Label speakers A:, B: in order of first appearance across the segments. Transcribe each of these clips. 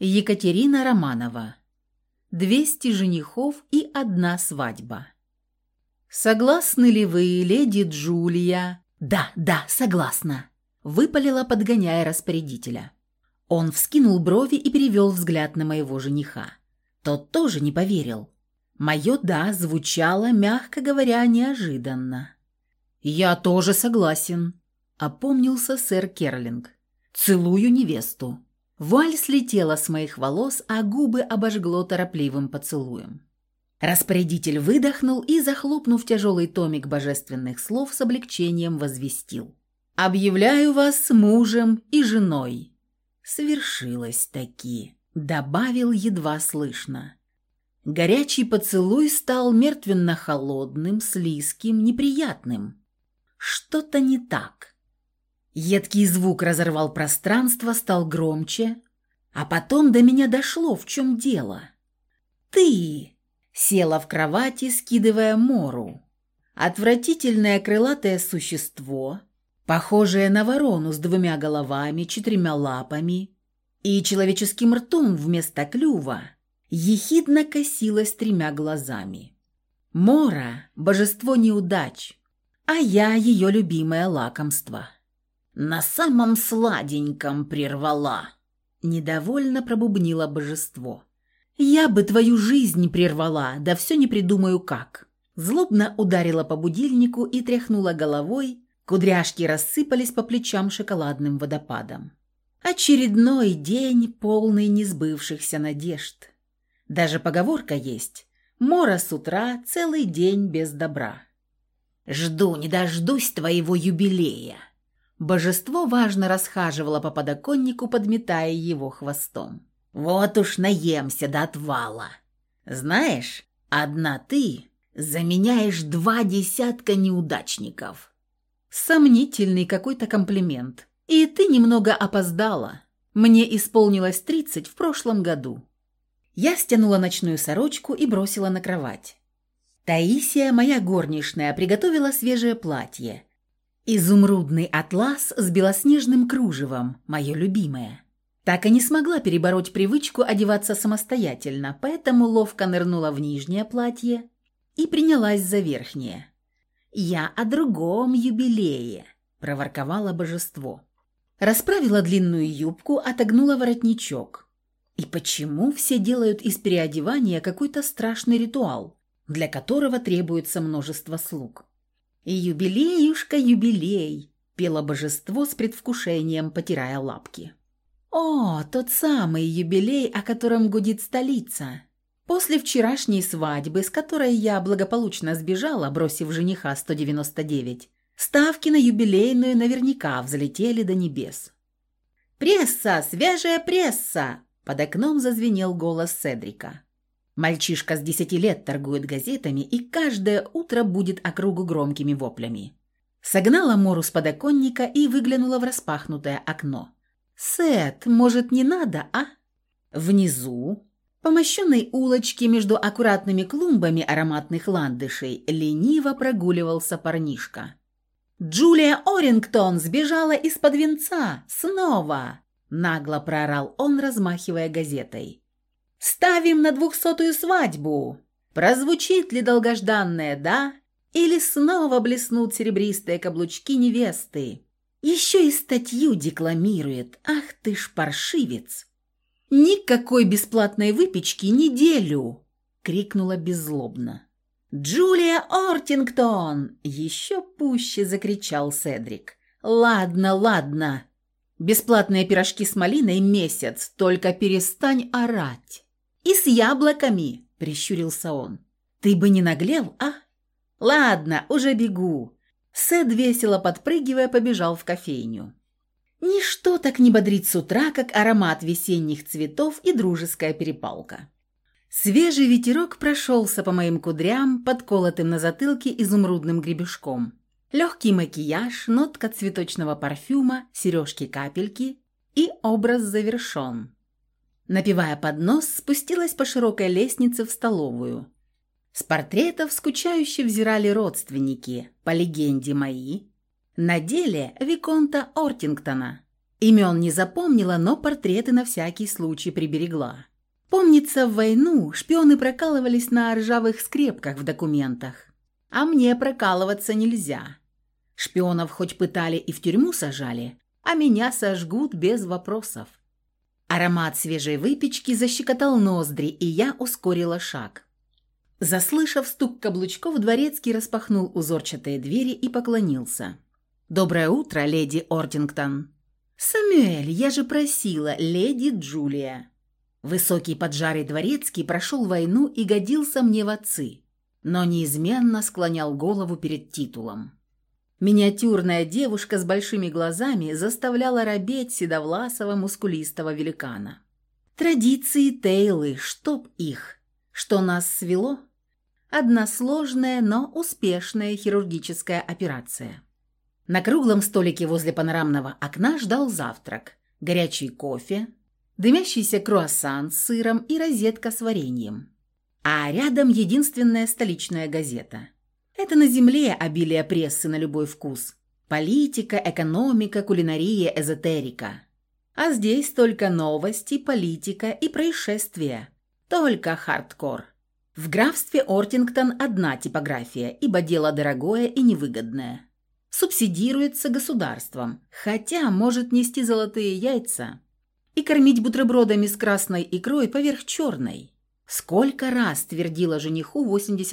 A: Екатерина Романова. 200 женихов и одна свадьба. «Согласны ли вы, леди Джулия?» «Да, согласна», – выпалила, подгоняя распорядителя. Он вскинул брови и перевел взгляд на моего жениха. Тот тоже не поверил. Мое «да» звучало, мягко говоря, неожиданно. «Я тоже согласен», – опомнился сэр Керлинг. «Целую невесту». Вуаль слетела с моих волос, а губы обожгло торопливым поцелуем. Распорядитель выдохнул и, захлопнув тяжелый томик божественных слов, с облегчением возвестил: «Объявляю вас мужем и женой». «Свершилось-таки», — добавил едва слышно. Горячий поцелуй стал мертвенно-холодным, слизким, неприятным. Что-то не так. Едкий звук разорвал пространство, стал громче, а потом до меня дошло, в чем дело. «Ты!» — села в кровати, скидывая Мору. Отвратительное крылатое существо, похожее на ворону с 2 головами, 4 лапами и человеческим ртом вместо клюва, ехидно косилась 3 глазами. Мора — божество неудач, а я ее любимое лакомство. «На самом сладеньком прервала», — недовольно пробубнило божество. «Я бы твою жизнь прервала, да все не придумаю как». Злобно ударила по будильнику и тряхнула головой, кудряшки рассыпались по плечам шоколадным водопадом. Очередной день, полный несбывшихся надежд. Даже поговорка есть: «Мора с утра, целый день без добра». «Жду не дождусь твоего юбилея». Божество важно расхаживало по подоконнику, подметая его хвостом. «Вот уж наемся до отвала. Знаешь, одна ты заменяешь 20 неудачников». Сомнительный какой-то комплимент. И ты немного опоздала. Мне исполнилось 30 в прошлом году. Я стянула ночную сорочку и бросила на кровать. Таисия, моя горничная, приготовила свежее платье. Изумрудный атлас с белоснежным кружевом, мое любимое. Так и не смогла перебороть привычку одеваться самостоятельно, поэтому ловко нырнула в нижнее платье и принялась за верхнее. «Я о другом юбилее», – проворковало божество. Расправила длинную юбку, отогнула воротничок. И почему все делают из переодевания какой-то страшный ритуал, для которого требуется множество слуг? «Юбилеюшка, юбилей!» – пело божество с предвкушением, потирая лапки. «О, тот самый юбилей, о котором гудит столица. После вчерашней свадьбы, с которой я благополучно сбежала, бросив жениха 199, ставки на юбилейную наверняка взлетели до небес». «Пресса! Свежая пресса!» – под окном зазвенел голос Седрика. Мальчишка с 10 лет торгует газетами и каждое утро будет округу громкими воплями. Согнала Мору с подоконника и выглянула в распахнутое окно. «Сет, может, не надо, а?» Внизу, по мощенной улочке между аккуратными клумбами ароматных ландышей, лениво прогуливался парнишка. «Джулия Орингтон сбежала из-под венца! Снова!» – нагло проорал он, размахивая газетой. «Ставим на 200-ю свадьбу! Прозвучит ли долгожданное «да»? Или снова блеснут серебристые каблучки невесты? Еще и статью декламирует. Ах ты ж паршивец!» «Никакой бесплатной выпечки неделю!» — крикнула беззлобно. «Джулия Ортингтон!» — еще пуще закричал Седрик. «Ладно. Бесплатные пирожки с малиной месяц, только перестань орать». «И с яблоками!» — прищурился он. «Ты бы не наглел, а?» «Ладно, уже бегу». Сед, весело подпрыгивая, побежал в кофейню. Ничто так не бодрит с утра, как аромат весенних цветов и дружеская перепалка. Свежий ветерок прошелся по моим кудрям, подколотым на затылке изумрудным гребешком. Легкий макияж, нотка цветочного парфюма, сережки-капельки, и образ завершен. Напевая под нос, спустилась по широкой лестнице в столовую. С портретов скучающе взирали родственники, по легенде мои, на деле Виконта Ортингтона. Имен не запомнила, но портреты на всякий случай приберегла. Помнится, в войну шпионы прокалывались на ржавых скрепках в документах. А мне прокалываться нельзя. Шпионов хоть пытали и в тюрьму сажали, а меня сожгут без вопросов. Аромат свежей выпечки защекотал ноздри, и я ускорила шаг. Заслышав стук каблучков, дворецкий распахнул узорчатые двери и поклонился. «Доброе утро, леди Ортингтон!» «Самюэль, я же просила, леди Джулия!» Высокий поджарый дворецкий прошел войну и годился мне в отцы, но неизменно склонял голову перед титулом. Миниатюрная девушка с большими глазами заставляла робеть седовласого мускулистого великана. Традиции Тейлы, чтоб их! Что нас свело? Одна сложная, но успешная хирургическая операция. На круглом столике возле панорамного окна ждал завтрак, горячий кофе, дымящийся круассан с сыром и розетка с вареньем. А рядом единственная столичная газета. Это на земле обилие прессы на любой вкус. Политика, экономика, кулинария, эзотерика. А здесь только новости, политика и происшествия. Только хардкор. В графстве Ортингтон одна типография, ибо дело дорогое и невыгодное. Субсидируется государством, хотя может нести золотые яйца и кормить бутербродами с красной икрой поверх черной. Сколько раз твердила жениху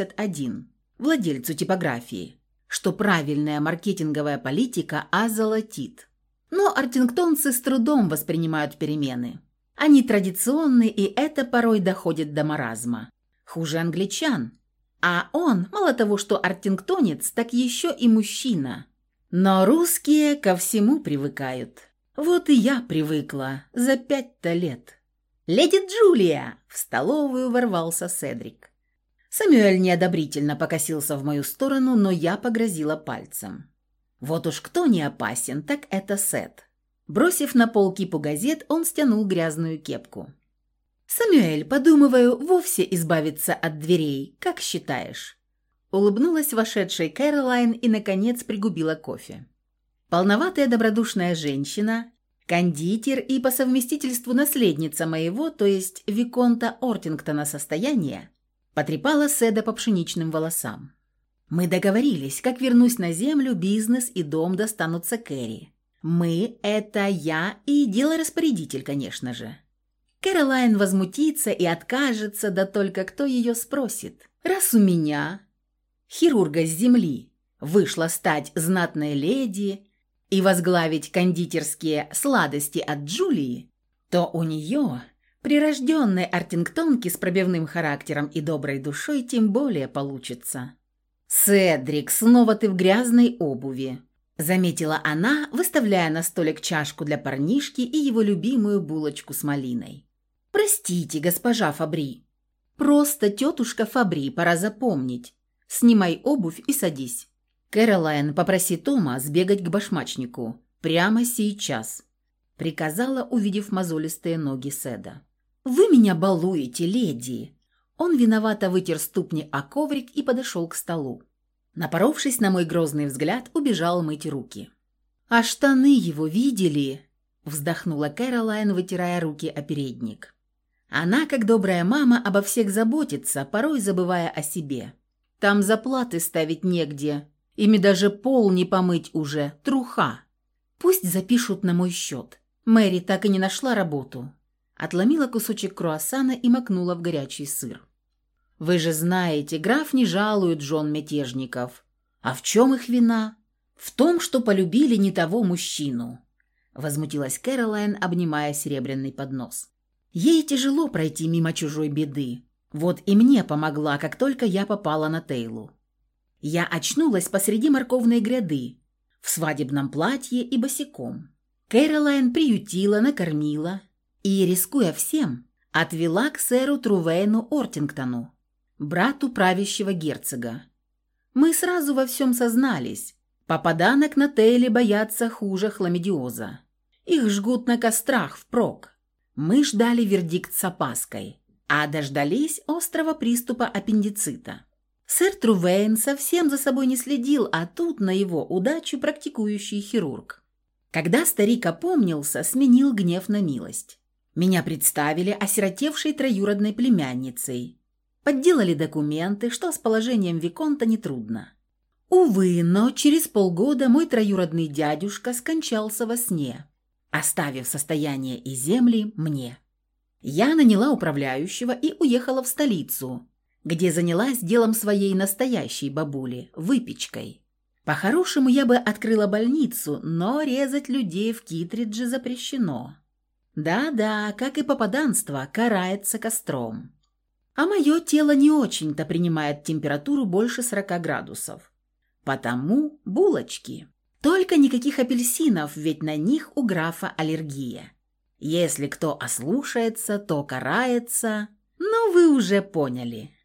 A: 81, владельцу типографии, что правильная маркетинговая политика озолотит. Но ортингтонцы с трудом воспринимают перемены. Они традиционны, и это порой доходит до маразма. Хуже англичан. А он, мало того, что ортингтонец, так еще и мужчина. Но русские ко всему привыкают. Вот и я привыкла за 5-то лет. «Леди Джулия!» – в столовую ворвался Седрик. Самюэль неодобрительно покосился в мою сторону, но я погрозила пальцем. Вот уж кто не опасен, так это Сет. Бросив на пол кипу газет, он стянул грязную кепку. «Самюэль, подумываю, вовсе избавиться от дверей, как считаешь?» Улыбнулась вошедшей Кэролайн и, наконец, пригубила кофе. Полноватая добродушная женщина, кондитер и по совместительству наследница моего, то есть виконта Ортингтона состояния, потрепала Седа по пшеничным волосам. «Мы договорились, как вернусь на землю, бизнес и дом достанутся Кэрри. Мы – это я и делораспорядитель, конечно же». Кэролайн возмутится и откажется, да только кто ее спросит. Раз у меня, хирурга с земли, вышла стать знатной леди и возглавить кондитерские сладости от Джулии, то у нее, прирожденной ортингтонки с пробивным характером и доброй душой, тем более получится. «Седрик, снова ты в грязной обуви», – заметила она, выставляя на столик чашку для парнишки и его любимую булочку с малиной. «Простите, госпожа Фабри. Просто тетушка Фабри, пора запомнить. Снимай обувь и садись. Кэролайн, попроси Тома сбегать к башмачнику. Прямо сейчас», – приказала, увидев мозолистые ноги Седа. «Вы меня балуете, леди». Он виновато вытер ступни о коврик и подошел к столу. Напоровшись на мой грозный взгляд, убежал мыть руки. «А штаны его видели?» – вздохнула Кэролайн, вытирая руки о передник. Она, как добрая мама, обо всех заботится, порой забывая о себе. Там заплаты ставить негде, ими даже пол не помыть уже, труха. Пусть запишут на мой счет. Мэри так и не нашла работу. Отломила кусочек круассана и макнула в горячий сыр. «Вы же знаете, граф не жалует жен мятежников. А в чем их вина? В том, что полюбили не того мужчину», – возмутилась Кэролайн, обнимая серебряный поднос. Ей тяжело пройти мимо чужой беды. Вот и мне помогла, как только я попала на Тейлу. Я очнулась посреди морковной гряды, в свадебном платье и босиком. Кэролайн приютила, накормила и, рискуя всем, отвела к сэру Трувейну Ортингтону, брату правящего герцога. Мы сразу во всем сознались. Попаданок на Тейле боятся хуже хламидиоза. Их жгут на кострах впрок. Мы ждали вердикт с опаской, а дождались острого приступа аппендицита. Сэр Трувейн совсем за собой не следил, а тут на его удачу практикующий хирург. Когда старик опомнился, сменил гнев на милость. Меня представили осиротевшей троюродной племянницей. Подделали документы, что с положением виконта нетрудно. Увы, но через полгода мой троюродный дядюшка скончался во сне, оставив состояние и земли мне. Я наняла управляющего и уехала в столицу, где занялась делом своей настоящей бабули – выпечкой. По-хорошему, я бы открыла больницу, но резать людей в Китридже запрещено. Да-да, как и попаданство, карается костром. А мое тело не очень-то принимает температуру больше 40 градусов. Потому булочки. Только никаких апельсинов, ведь на них у графа аллергия. Если кто ослушается, то карается. Но вы уже поняли.